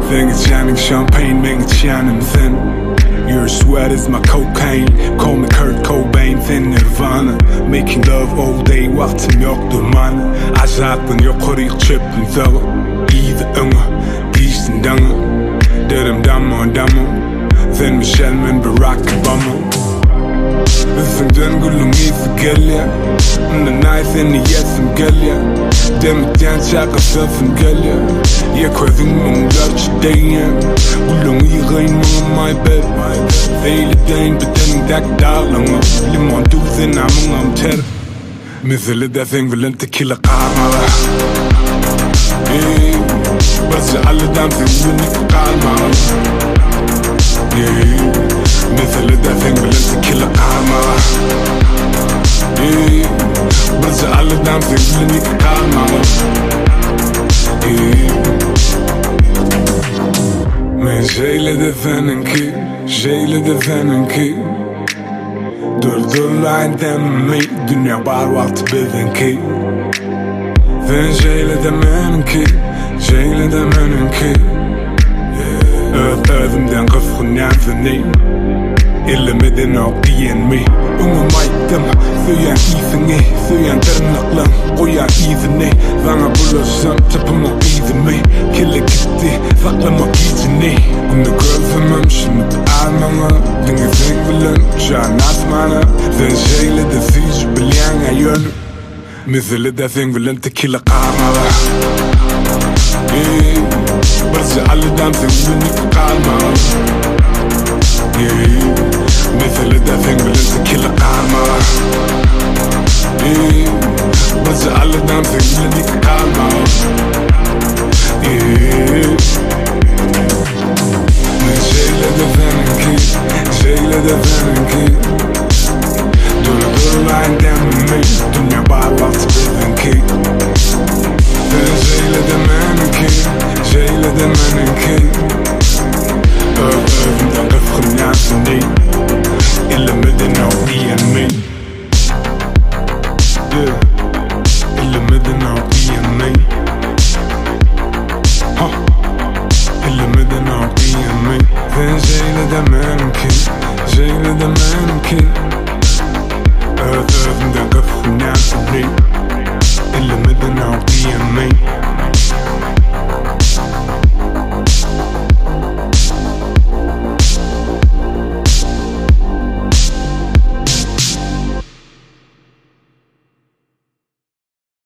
Think it's shining champagne, make it shining thin. Your sweat is my cocaine. Call me Kurt Cobain, thin Nirvana. Making love all day, vaktim yoktur mana. Azatın yok oraya çöpün zağı. İyi de ınga, değiştin danga. Derim damma. Then Michelle men Barack Obama. Üstünden gülüm iyisi gel ya. The nice and the yesim gel ya. Demekten şakasısın gel ya. Ya koydun mumlar çideyen. Gülüm iyi gayın mama my bed. Theyli deyin bedenin dak dağlama. Limon duzin amın amter. Mesela defen vilen tequila karmala. Bazı alıdan filmini karmala. مثل دافن بلنت كل قامة برجع على دام في بلني قامة من جاي لدفننكي جاي لدفننكي دور لعين دمي دنيا بار وقت بذنكي فين جاي لدمنكي جاي لدمنكي Ödümden kıfkınan feney İllemeden okdiyen mi Ummaydım Söyen iyisini Söyen tırnaklan Koyan iyisini Bana bulasam Tapıma iyisini Kille gitti Saklama iyisini Bunu görsemem Şimdi almama Denge sen bilen Şan asmana Sen şeyle de siz Bilyen ayönü Mesela de sen bilen Tequila karmala برجع على دام تنزلني في قارمة مثل دافن بلنت كل قارمة برجع على دام تنزلني في قارمة من شي لدفنكي شي لدفنكي دور لعين دمي دنيا بعد وقت بذنكي شي لدمانكي جاي لدمانكي أفضل أفخم نعسني إلا مدنا وقيا مي إلا مدنا وقيا مي إلا مدنا وقيا مي جاي لدمانكي جاي لدمانكي